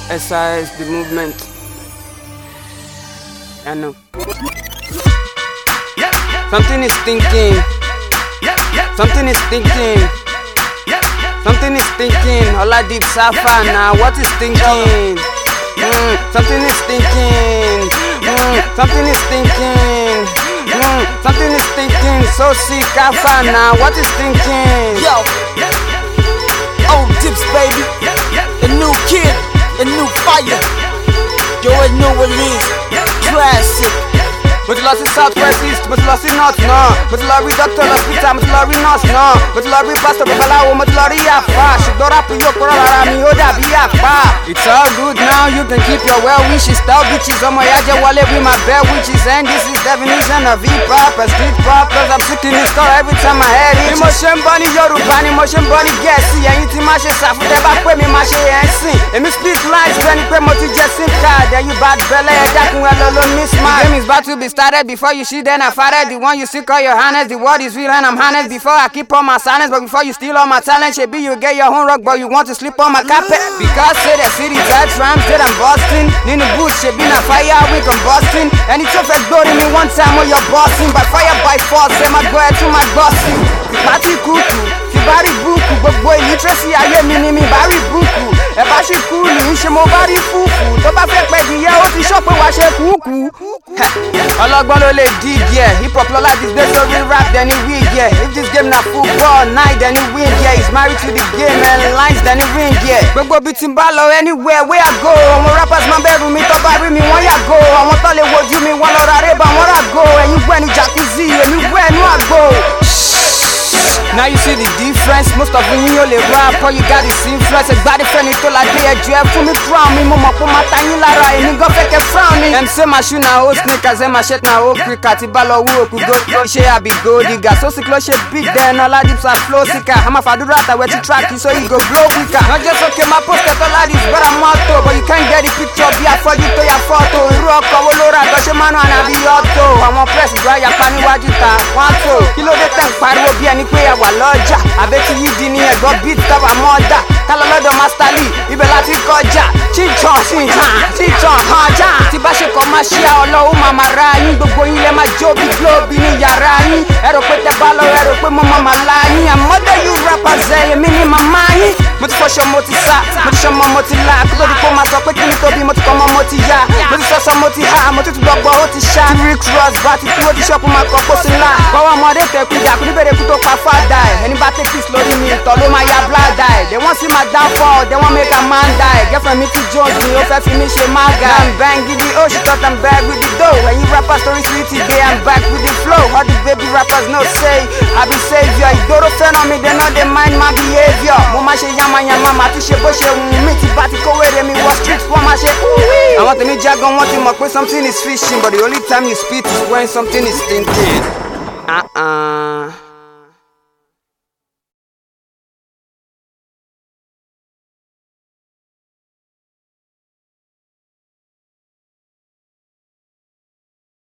SIS, the movement. I know. Something is thinking. Something is thinking. Something is thinking. Oladeep Safa now. What is thinking? Something is thinking. Something is thinking. Something is thinking. So sick, Alpha now. What is thinking? Yo, old Dips, baby. The new kid, the new fire. You already know what it is. Classic. But you lost in Southwest East, but you lost in North, no. But you lost in Doctor Hospital, but you lost in Nurse, no. But you lost in Pastor Babalawo, but you lost in Yafa. Shidora Puyo Korara, mi Oda Biyafa. It's all good now, you can keep your well wishes. Style bitches, on my Yaja Wale with my bad witches. And this is definition of hip-hop and street pop. Cause I'm sick in this car every time I head it. Emotion bunny, Yoruba, emotion bunny, Gessi. Anything mashe safu, deba kwe mi mashe yansin. And me speak lines, Benny Kwe Moti Jessin card. Then you bad belly, Jakun Elolo miss my. The game is about to be started before you see, then I fired. The one you see call your highness. The word is real and I'm honest. Before I keep on my silence, but before you steal all my talent, should be you get your own rock, but you want to sleep on my carpet. Because say the city touch rhymes that I'm busting. In the bush, should be na fire, we combusting. And it's of glory me one time when you're bossing. By fire, by force, say my go to my bossing. Party kuku, Kibari buku, but boy, literacy, I am mini Bari buku. If I should cool you, she mo bari fufu. Don't I fake baby, yeah, what the shop and wash a cuckoo. Ọlọ́gbọ́n ló lè dig, yeah. Hip hop lola these days, so we rap, then he win, yeah. If this game na football night, then he win, yeah. He's married to the game and lines, then he win, yeah. Gbogbo bí tí n bá lọ anywhere where I go. Àwọn rappers máa bẹ̀rù mi tó bá rí mi wọ́n yà go. Àwọn tó lè wojú mi wọ́n lọ ra rébà wọ́n rà go. Ẹ̀yin wẹ̀ ní jacuzzi, èmi wẹ̀ nú àgbo. Now you see the difference. Most of you only rap, all you got is influence. Everybody friendly to like they edge. For me crown me, mama for my tiny lara. And you go fake a frowning. Them say my shoe na old sneakers, and my shirt na old cricket. Tibalo who could go crochet, I be gold digger. So sick close big then all Oladips are flow sicker. I'm a fadurata where to track you so you go blow quicker. Not just okay my poster to Oladips, but I'm motto. But you can't get the picture, be a for you to your photo. Rock Olora, Doshemano and I be auto. I'm a press, dry your panny wajuta. Want to kilo the tank, paro be any way. Lọ́jà àbẹ́tí yìí di ní ẹ̀gbọ́n beat cover mọ́dà kálọ́ lọ́dọ̀ Master Lee ibẹ̀ láti kọjá chinchan hànjá tí bá ṣe kọ́ máa ṣí ọlọ́wọ́ màmá ra yín gbogbo yín lẹ́ máa jó bí glóòbì ní yàrá yín ẹ rò pé tẹ bá lọ ẹ rò pé mo màmá la yín àmọ́dé you rappers èmi ní màmá yín mo ti fọṣọ mo ti sá mo ti ṣọmọ mo ti la kó tó di kó máa sọ pé kí ni tóbi mo ti kọ́ mọ́ mo ti yá mo ti sọ́sọ́ mo ti há mo ti tún gbọ́gbọ́ ó ti ṣá tí Rick Ross bá ti kú ó ti ṣọ́pù máa kọ́ kó sí ńlá bọ́wọ́ ọmọdé tẹ̀kú ìjà kú níbẹ̀rẹ̀ kú tó pa fáadà ẹni bá take this lórí mi ìtọ́ ló máa ya blood die. They want see my downfall, they want make a man die. Girlfriend me to Jones, me ó fẹ́ fi mí ṣe maga. I'm bang gidi, oh she thought I'm back with the dough. When you rappers story sweet today, I'm back with the flow. All the baby rappers no say, I be savior. Ìgboro fẹ́ràn mi, they know they mind my behavior. Mo máa ṣe yamayama, màá tún ṣe bó ṣe wù mí. Tí bá ti kówé rẹ̀ mi wọ street, wọ́n máa ṣe ooh-wee. Àwọn tèmi jágan wọ́n ti mọ̀ pé something is fishing, but the only time you spit is when something is thinking.